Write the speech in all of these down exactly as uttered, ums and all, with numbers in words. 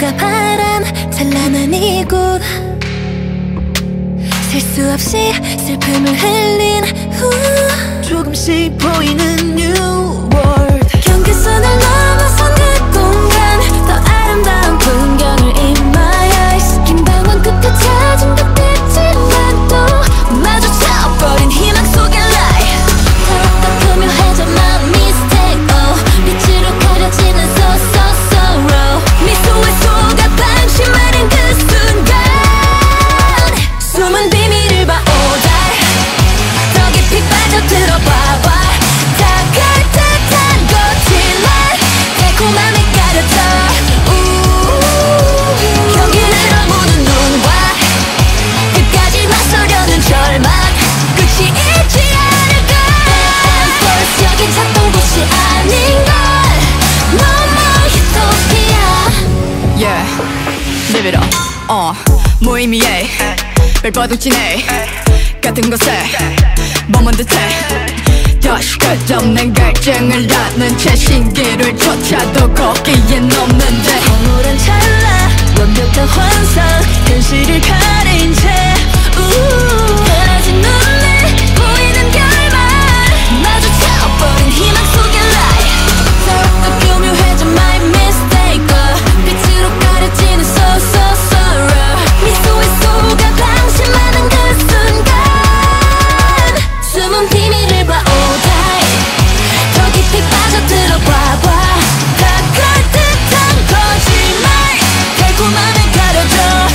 누가 바란 찬란한 이곳 셀 수 없이 슬픔을 흘린 후 조금씩 보이는 New World 경계선을 넘어선 그 공간 더 아름다운 풍경을 In my eyes 긴 방황 끝에 찾은 그 빛이란 또 마주쳐버린 희망 속의 light 더욱더 교묘해져 my mistake oh 빛으로 가려지는 so so sorrow 미소에 속아 방심하는 그 순간 숨은 비밀을 봐 oh die 더 깊이 빠져들어봐 why 다갈 듯한 거짓말 달콤함에 가려져 경계를 넘는 눈과 끝까지 나서려는 절망 끝이 있지 않을까 First 여긴 찾던 곳이 아닌걸 No more utopia Yeah, live it up 어, 무의미해 벨버둥치네 같은 곳에 머문 듯해 다시 끝없는 갈증을 낳는 채 신기를 쫓아도 거기엔 없는데 황홀한 찰나 완벽한 환상 현실을 가린 채 흐려진 눈에 보이는 결말 마주쳐버린 희망 속의 light 더욱더 교묘해져 my mistake oh, 빛으로 가려지는 so so sorrow 미소에 속아 방심하는 그 순간 숨은 비밀을 봐 oh die 더 깊이 빠져들어봐 봐 다갈 듯한 거짓말 달콤함에 가려져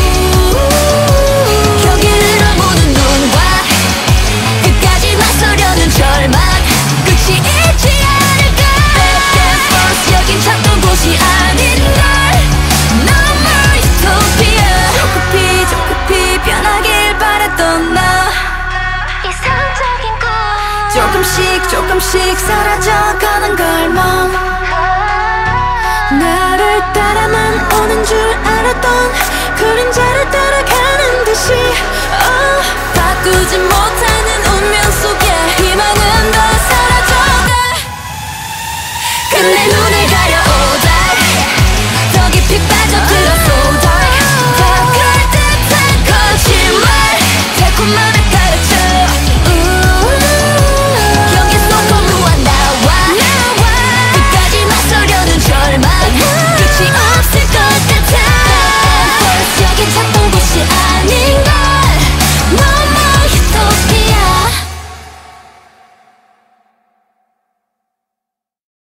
경계를 넘는 눈과 끝까지 나서려는 절망 끝이 있지 않을까 Back and forth 여긴 찾던 곳이 아닌걸 No more utopia 조급히 조급히 변하길 바랬던 나 이상적인 것 조금씩 조금씩 사라져가는 걸멈